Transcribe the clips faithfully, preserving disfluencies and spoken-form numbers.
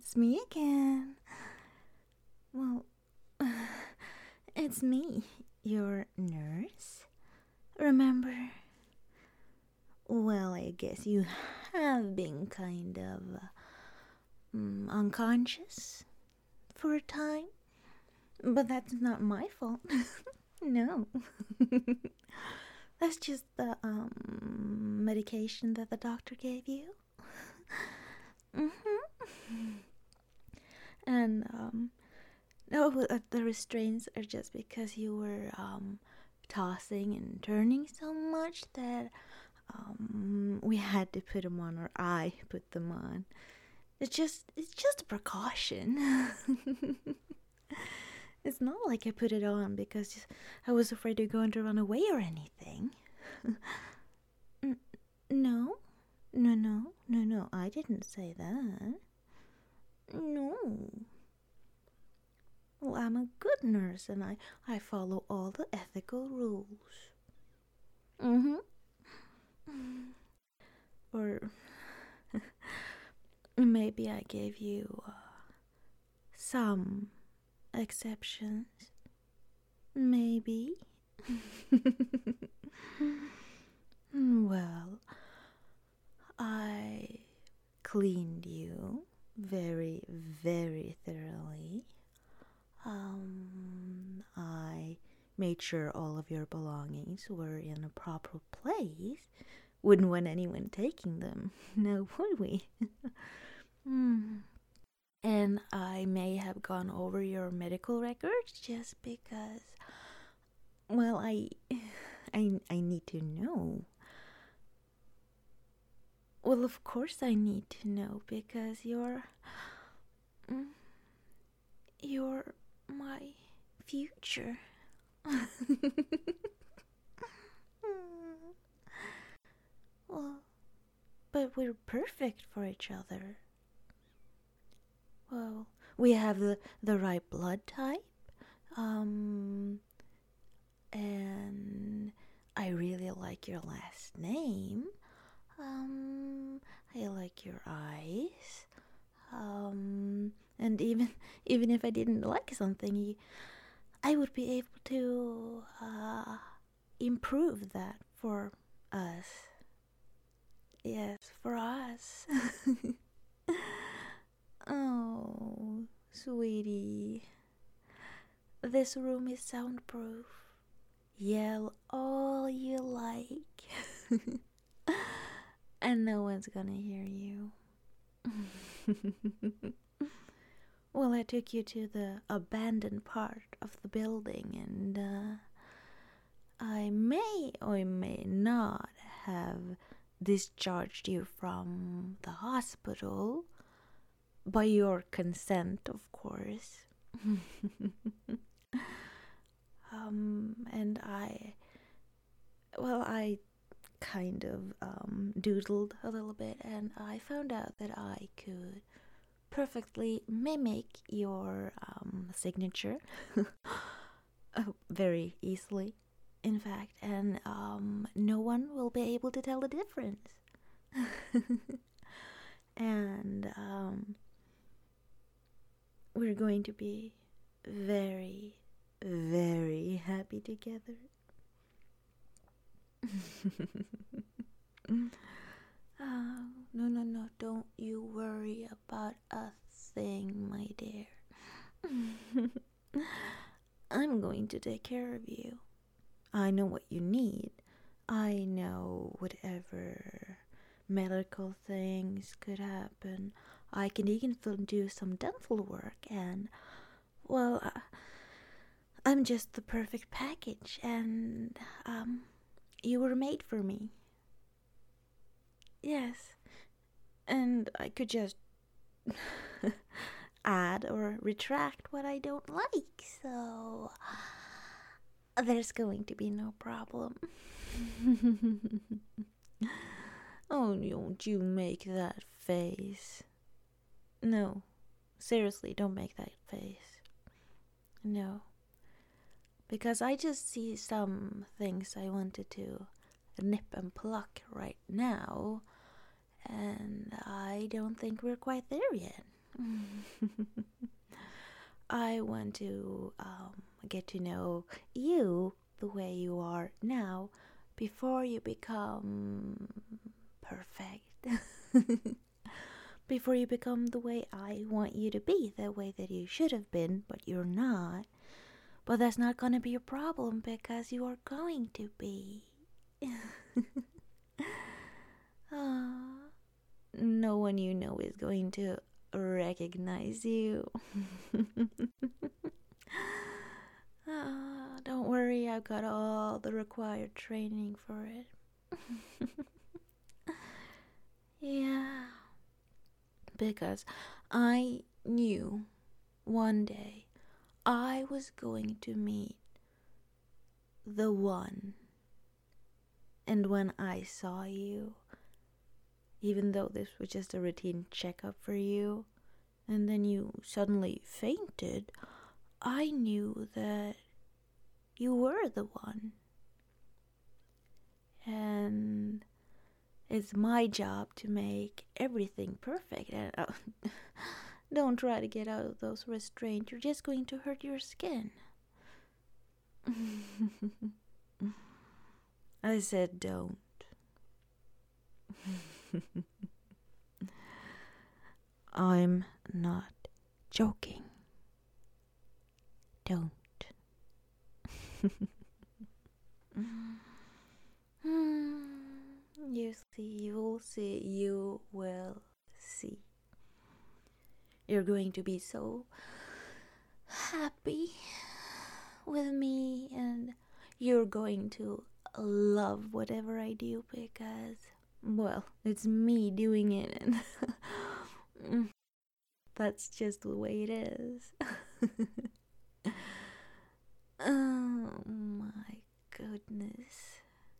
it's me again. Well, it's me, your nurse. Remember? Well, I guess you have been kind of um, unconscious for a time. But that's not my fault. No. That's just the um, medication that the doctor gave you. Mm-hmm. And um, no, uh, the restraints are just because you were um, tossing and turning so much that um, we had to put them on, or I put them on. It's just, it's just a precaution. It's not like I put it on because I was afraid you're going to run away or anything. N- no, no, no, no, no, I didn't say that. No. Well, I'm a good nurse and I, I follow all the ethical rules. Mm-hmm. Or maybe I gave you uh, some exceptions. Maybe. Well, I cleaned you very, very thoroughly. Um, I made sure all of your belongings were in a proper place. Wouldn't want anyone taking them, no, would we? Hmm. And I may have gone over your medical records just because, well, I, I, I need to know. Well, of course I need to know because you're, mm, you're my future. Well, but we're perfect for each other. Well, we have the, the right blood type. Um, and I really like your last name. Um, I like your eyes. Um, and even even if I didn't like something, I would be able to uh, improve that for us. Yes, for us. Oh, sweetie. This room is soundproof. Yell all you like. And no one's gonna hear you. Well, I took you to the abandoned part of the building, and uh, I may or may not have discharged you from the hospital by your consent, of course. um, and I, well, I kind of um, doodled a little bit, and I found out that I could perfectly mimic your um, signature oh, very easily, in fact, and um, no one will be able to tell the difference. And um, we're going to be very, very happy together. Oh, no, no, no, don't you worry about a thing, my dear. I'm going to take care of you. I know what you need. I know whatever medical things could happen. I can even do some dental work, and, well, uh, I'm just the perfect package, and, um, you were made for me. Yes, and I could just add or retract what I don't like, so there's going to be no problem. Oh, don't you make that face. No, seriously, don't make that face. No, because I just see some things I wanted to nip and pluck right now, and I don't think we're quite there yet. I want to um, get to know you the way you are now before you become perfect. Before you become the way I want you to be, the way that you should have been, but you're not. But that's not gonna be a problem because you are going to be. Ah, no one you know is going to recognize you. Ah, don't worry, I've got all the required training for it. Yeah, because I knew one day I was going to meet the one. And when I saw you, even though this was just a routine checkup for you, and then you suddenly fainted, I knew that you were the one. And it's my job to make everything perfect. And uh, don't try to get out of those restraints. You're just going to hurt your skin. I said don't. I'm not joking. Don't. You see, you will see, you will see. You're going to be so happy with me, and you're going to love whatever I do because, well, it's me doing it, and that's just the way it is. Oh my goodness.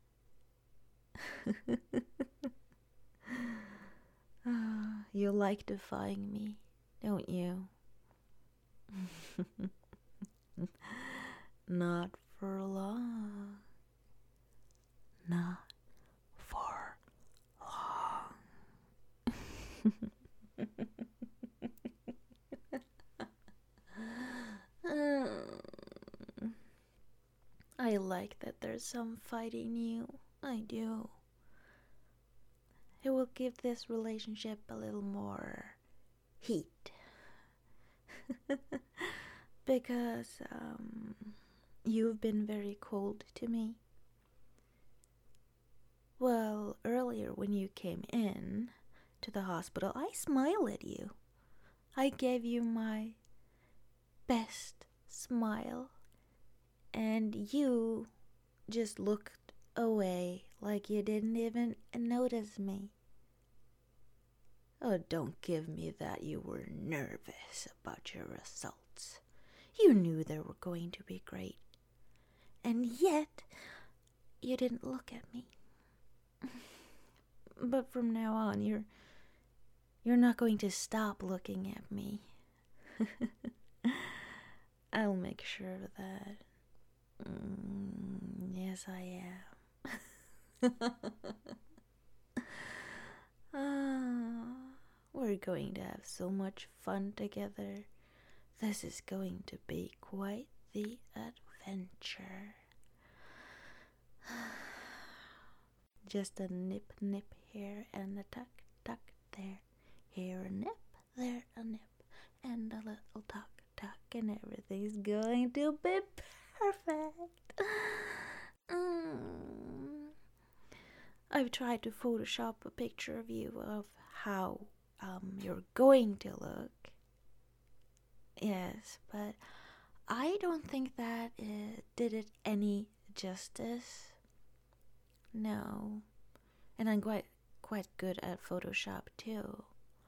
Ah, you like defying me, don't you? Not for long. Not for long. I like that there's some fight in you. I do. It will give this relationship a little more heat. Because um, you've been very cold to me. Well, earlier when you came in to the hospital, I smiled at you. I gave you my best smile, and you just looked away like you didn't even notice me. Oh, don't give me that you were nervous about your results. You knew they were going to be great. And yet, you didn't look at me. But from now on, you're you're not going to stop looking at me. I'll make sure of that. Mm, yes, I am. Ah, we're going to have so much fun together. This is going to be quite the adventure. Just a nip nip here and a tuck tuck there. Here a nip, there a nip, and a little tuck tuck, and everything's going to be perfect. Mm. I've tried to Photoshop a picture of you of how um, you're going to look. Yes, but I don't think that it did it any justice. No. And I'm quite quite good at Photoshop too.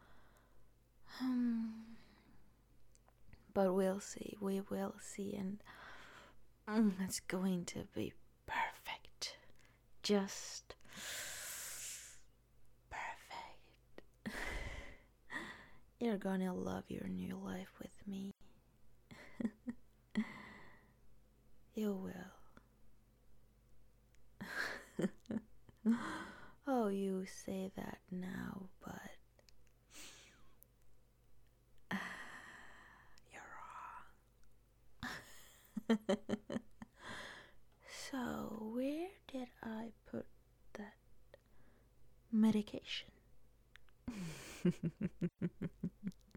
Hmm. But we'll see. We will see, and mm, it's going to be perfect. Just perfect. You're gonna love your new life with me. You will. Oh, you say that now, but So, where did I put that medication?